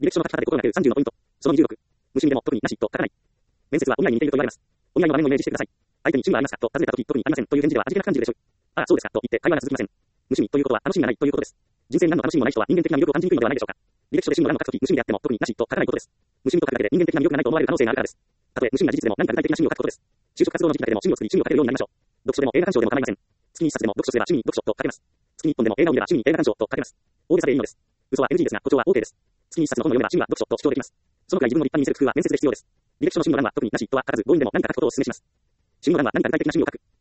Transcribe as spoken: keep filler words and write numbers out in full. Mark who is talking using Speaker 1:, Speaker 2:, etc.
Speaker 1: 履歴書の書き方で心なくさんじゅうのポイント。そのにじゅうろく。無趣味でも特になしと書かない。面接はお見合いに似ていると言われます。お見合いの場面をイメージしてください。相手に趣味はありますかと尋ねたとき、特にありませんという返事では味気なく感じるでしょう。ああ、そうですかと言って会話が続きません。無趣味ということは楽しみがないということです。人生に何の楽しみもない人は人間的な魅力を感じにくいのではないでしょうか。履歴書で趣味の欄を書くとき、無趣味であっても特になしと書かないことです。無趣味と書くだけで人間的な魅力がないと思われる可能性があるからです。たとえ無趣味な事実でも何か具体的な趣味を書くことです。就職活動の時期だけでも趣味を作り趣味を書けるようになりましょう。読書でも映画鑑賞でも構いません。月に一冊でも読書すれば趣味に読書と書けます。月に一本でも映画を見れば趣味に映画鑑賞と書けます。大げさでいいのです。嘘は エヌジー ですが、誇張は オーケー です。月に一冊の本を読めば趣味は読書と主張できます。そのくらい自分を立派に見せる工夫は面接で必要です。履歴書の趣味の欄は特になしとは書かず、強引でも何か書くことをお勧めします。趣味の欄は何か具体的な趣味を書く。